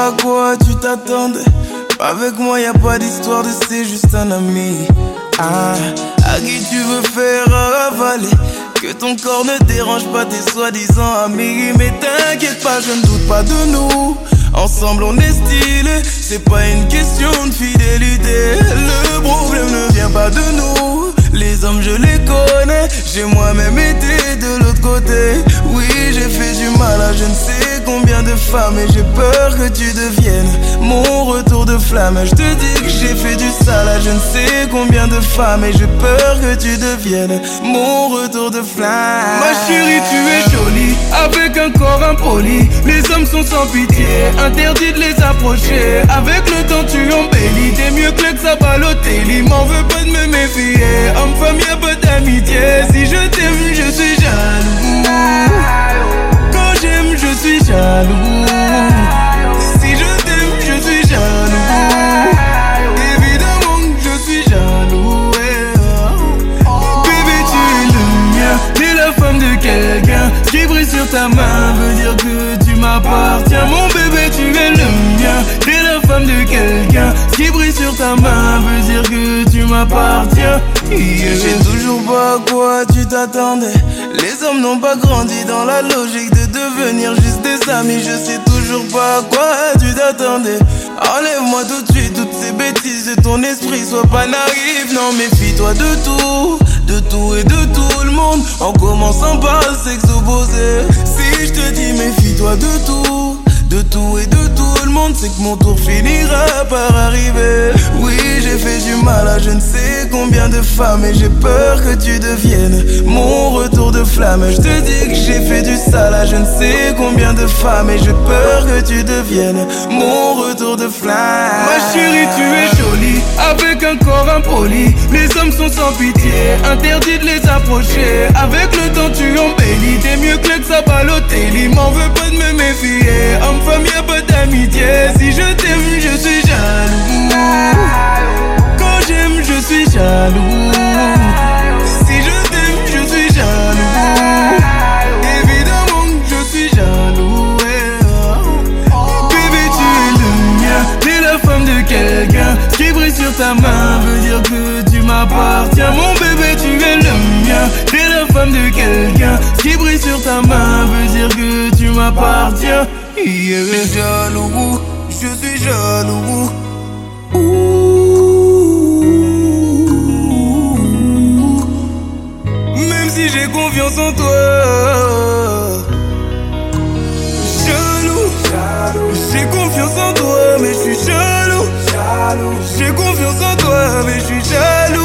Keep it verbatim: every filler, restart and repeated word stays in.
pas à quoi tu t'attendais. Avec moi y a pas d'histoire de c'est juste un ami. Ah, à qui tu veux faire avaler? Que ton corps ne dérange pas tes soi-disant amis. Mais t'inquiète pas, je ne doute pas de nous. Ensemble on est stylé, c'est pas une question de fidélité. Le problème ne vient pas de nous. Les hommes je les connais, j'ai moi-même été de l'autre côté. Oui, j'ai fait du mal à je ne sais combien de femmes. Et j'ai peur que tu deviennes mon retour de flamme. Je te dis que j'ai fait du sale à je ne sais combien de femmes. Et j'ai peur que tu deviennes mon retour de flamme. Ma chérie, tu es jolie, avec un corps impoli. Les hommes sont sans pitié, interdit de les approcher. Avec le temps tu embellis, t'es mieux que l'ex à Balotelli. M'en veux pas de me méfier, homme-femme y'a pas d'amitié. Si je t'aime je suis jaloux, quand j'aime je suis jaloux. Si je t'aime je suis jaloux, évidemment que je suis jaloux, yeah. Bébé tu es le mien, t'es la femme de quelqu'un. Ce qui brille sur ta main veut dire que tu m'appartiens. Mon bébé tu es le mien, t'es la femme de quelqu'un. Ce qui brille sur ta main veut dire que tu m'appartiens, yeah. Je sais toujours pas à quoi tu t'attendais. Les hommes n'ont pas grandi dans la logique de devenir juste des amis. Je sais toujours pas à quoi tu t'attendais. Enlève-moi tout de suite toutes ces bêtises de ton esprit. Sois pas naïf, non méfie-toi de tout, de tout et de tout le monde, en commençant par le sexe opposé. Si je te dis méfie-toi de tout, de tout et de tout le monde, c'est que mon tour finira par arriver. Oui, j'ai fait du mal à je ne sais combien de femmes. Et j'ai peur que tu deviennes mon retour de flamme. Je te dis que j'ai fait du sale à je ne sais combien de femmes. Et j'ai peur que tu deviennes mon retour de flamme. Ma chérie, tu es jolie, avec un corps impoli. Les hommes sont sans pitié, interdit de les approcher. Avec le temps tu embellis, t'es mieux que l'ex à Balotelli. M'en veux pas de me méfier, homme-femme y'a pas d'amitié. Si je t'aime je suis jaloux, quand j'aime je suis jaloux. Si je t'aime je suis jaloux, évidemment que je suis jaloux, yeah. Bébé tu es le mien, t'es la femme de quelqu'un. Ce qui brille sur ta main veut dire que tu m'appartiens. Mon bébé tu es le mien, t'es la femme de quelqu'un. Ce qui brille sur ta main veut dire que tu m'appartiens, yeah. Je suis jaloux, je suis jaloux. Même si j'ai confiance en toi, jaloux, jaloux. J'ai confiance en toi mais je suis jaloux, jaloux. J'ai confiance en toi mais je suis jaloux.